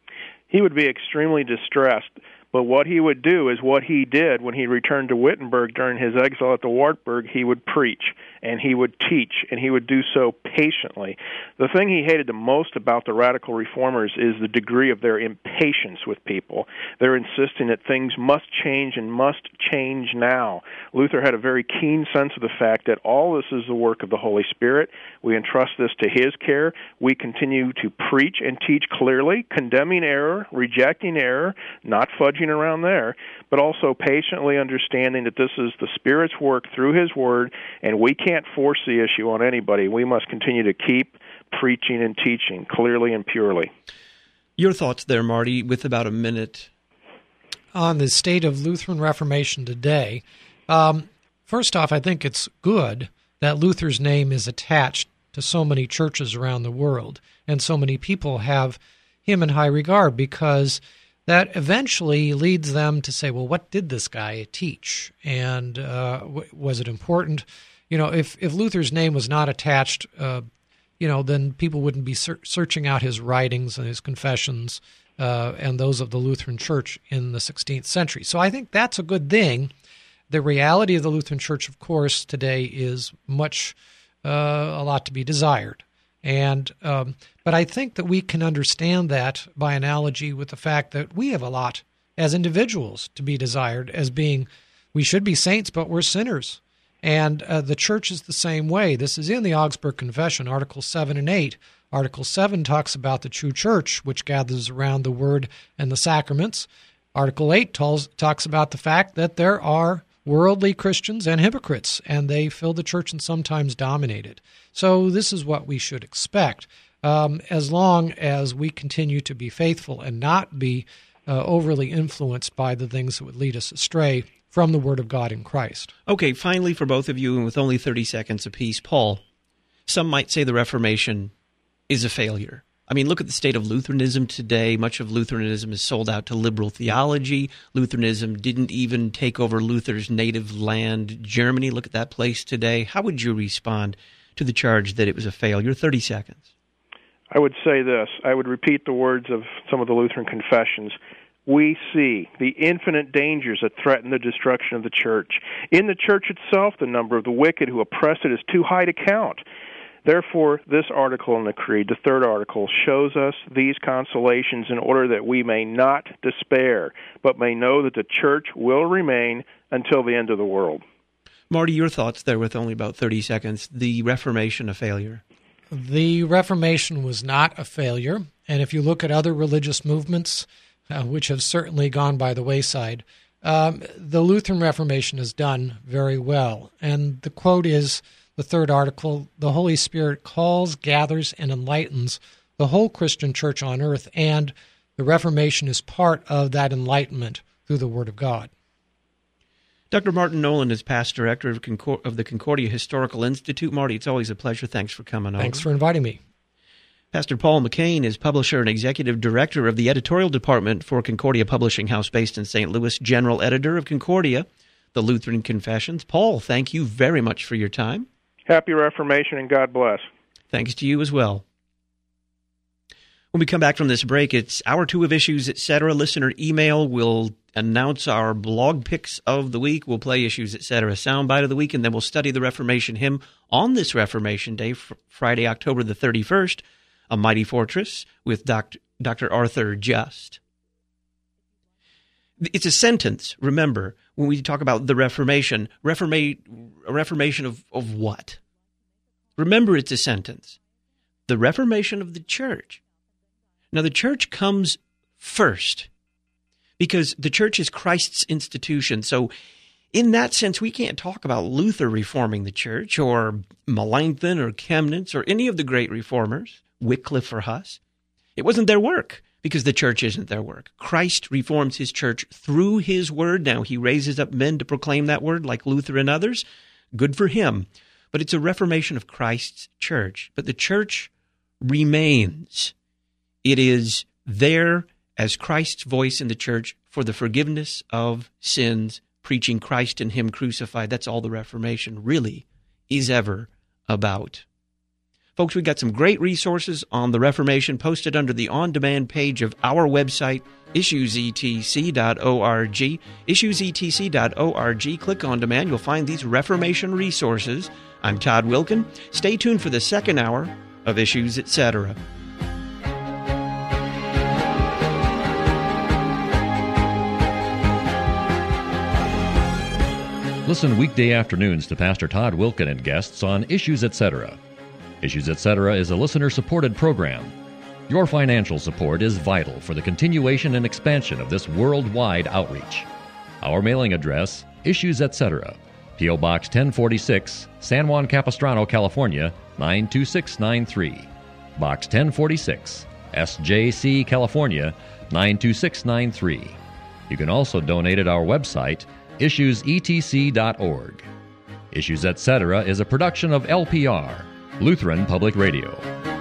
He would be extremely distressed. But what he would do is what he did when he returned to Wittenberg during his exile at the Wartburg. He would preach, and he would teach, and he would do so patiently. The thing he hated the most about the radical reformers is the degree of their impatience with people. They're insisting that things must change and must change now. Luther had a very keen sense of the fact that all this is the work of the Holy Spirit. We entrust this to His care. We continue to preach and teach clearly, condemning error, rejecting error, not fudging around there, but also patiently understanding that this is the Spirit's work through His Word, and we can't force the issue on anybody. We must continue to keep preaching and teaching clearly and purely. Your thoughts there, Marty, with about a minute. On the state of Lutheran Reformation today, um, first off, I think it's good that Luther's name is attached to so many churches around the world, and so many people have him in high regard, because that eventually leads them to say, well, what did this guy teach? And uh, w- was it important? You know, if, if Luther's name was not attached, uh, you know, then people wouldn't be ser- searching out his writings and his confessions uh, and those of the Lutheran Church in the sixteenth century. So I think that's a good thing. The reality of the Lutheran Church, of course, today is much, uh, a lot to be desired. And um, but I think that we can understand that by analogy with the fact that we have a lot as individuals to be desired, as being, we should be saints, but we're sinners. And uh, the church is the same way. This is in the Augsburg Confession, Articles seven and eight. Article seven talks about the true church, which gathers around the word and the sacraments. Article eight tells, talks about the fact that there are worldly Christians and hypocrites, and they fill the church and sometimes dominate it. So this is what we should expect, um, as long as we continue to be faithful and not be uh, overly influenced by the things that would lead us astray from the Word of God in Christ. Okay, finally for both of you, and with only thirty seconds apiece, Paul, some might say the Reformation is a failure. I mean, look at the state of Lutheranism today. Much of Lutheranism is sold out to liberal theology. Lutheranism didn't even take over Luther's native land, Germany. Look at that place today. How would you respond to the charge that it was a failure? thirty seconds. I would say this. I would repeat the words of some of the Lutheran confessions. We see the infinite dangers that threaten the destruction of the church. In the church itself, the number of the wicked who oppress it is too high to count. Therefore, this article in the Creed, the third article, shows us these consolations in order that we may not despair, but may know that the church will remain until the end of the world. Marty, your thoughts there with only about thirty seconds. The Reformation a failure? The Reformation was not a failure. And if you look at other religious movements, uh, which have certainly gone by the wayside, um, the Lutheran Reformation has done very well. And the quote is, the third article, the Holy Spirit calls, gathers, and enlightens the whole Christian church on earth, and the Reformation is part of that enlightenment through the Word of God. Doctor Martin Nolan is past director of, Concord- of the Concordia Historical Institute. Marty, it's always a pleasure. Thanks for coming on. Thanks for inviting me. Pastor Paul McCain is publisher and executive director of the editorial department for Concordia Publishing House based in Saint Louis, general editor of Concordia, the Lutheran Confessions. Paul, thank you very much for your time. Happy Reformation and God bless. Thanks to you as well. When we come back from this break, it's hour two of Issues, et cetera. Listener email will announce our blog picks of the week. We'll play Issues, et cetera. Soundbite of the week, and then we'll study the Reformation hymn on this Reformation Day, fr- Friday, October the thirty-first, A Mighty Fortress, with Doctor Doctor Arthur Just. It's a sentence, remember, when we talk about the Reformation. Reforma- a reformation of, of what? Remember, it's a sentence. The Reformation of the church. Now, the church comes first because the church is Christ's institution. So in that sense, we can't talk about Luther reforming the church or Melanchthon or Chemnitz or any of the great reformers, Wycliffe or Huss. It wasn't their work because the church isn't their work. Christ reforms his church through his word. Now, he raises up men to proclaim that word like Luther and others. Good for him. But it's a reformation of Christ's church. But the church remains. It is there as Christ's voice in the church for the forgiveness of sins, preaching Christ and him crucified. That's all the Reformation really is ever about. Folks, we got some great resources on the Reformation posted under the on-demand page of our website, issues e t c dot org. issues e t c dot org. Click on demand. You'll find these Reformation resources. I'm Todd Wilkin. Stay tuned for the second hour of Issues, et cetera. Listen weekday afternoons to Pastor Todd Wilkin and guests on Issues, et cetera. Issues, et cetera is a listener-supported program. Your financial support is vital for the continuation and expansion of this worldwide outreach. Our mailing address, Issues, et cetera. P O. Box ten forty-six, San Juan Capistrano, California, nine two six nine three. Box ten forty-six, S J C, California, nine two six nine three. You can also donate at our website, issues e t c dot org. Issues, et cetera is a production of L P R, Lutheran Public Radio.